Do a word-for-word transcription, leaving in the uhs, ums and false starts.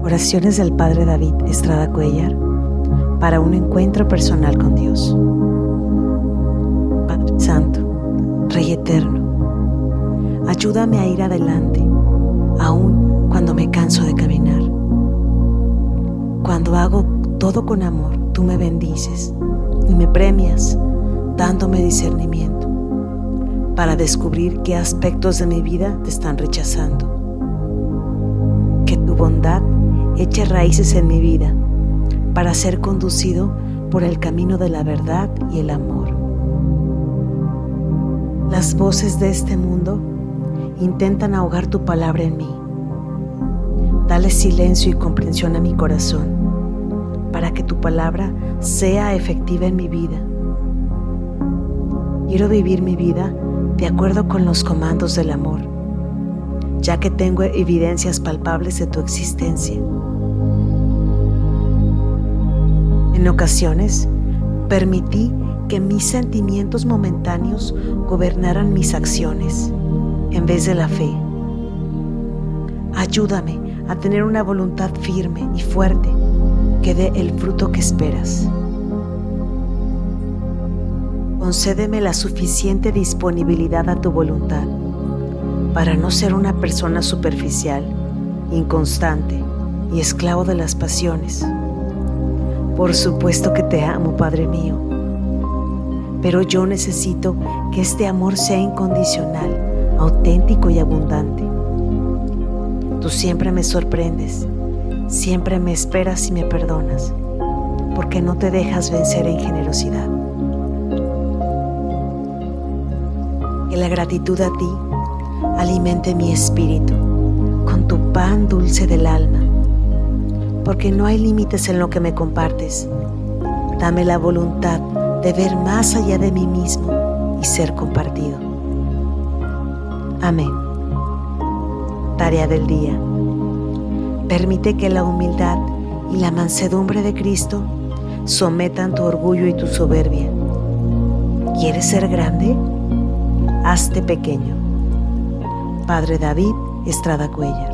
Oraciones del Padre David Estrada Cuéllar para un encuentro personal con Dios. Padre Santo, Rey Eterno, ayúdame a ir adelante, aun cuando me canso de caminar. Cuando hago todo con amor, tú me bendices y me premias, dándome discernimiento para descubrir qué aspectos de mi vida te están rechazando. Que tu bondad eche raíces en mi vida para ser conducido por el camino de la verdad y el amor. Las voces de este mundo intentan ahogar tu palabra en mí. Dale silencio y comprensión a mi corazón para que tu palabra sea efectiva en mi vida. Quiero vivir mi vida de acuerdo con los comandos del amor, ya que tengo evidencias palpables de tu existencia. En ocasiones, permití que mis sentimientos momentáneos gobernaran mis acciones en vez de la fe. Ayúdame a tener una voluntad firme y fuerte que dé el fruto que esperas. Concédeme la suficiente disponibilidad a tu voluntad para no ser una persona superficial, inconstante y esclavo de las pasiones. Por supuesto que te amo, Padre mío, pero yo necesito que este amor sea incondicional, auténtico y abundante. Tú siempre me sorprendes, siempre me esperas y me perdonas, porque no te dejas vencer en generosidad. Que la gratitud a ti alimente mi espíritu con tu pan dulce del alma, porque no hay límites en lo que me compartes. Dame la voluntad de ver más allá de mí mismo y ser compartido. Amén. Tarea del día. Permite que la humildad y la mansedumbre de Cristo sometan tu orgullo y tu soberbia. ¿Quieres ser grande? Hazte pequeño. Padre David Estrada Cuéllar.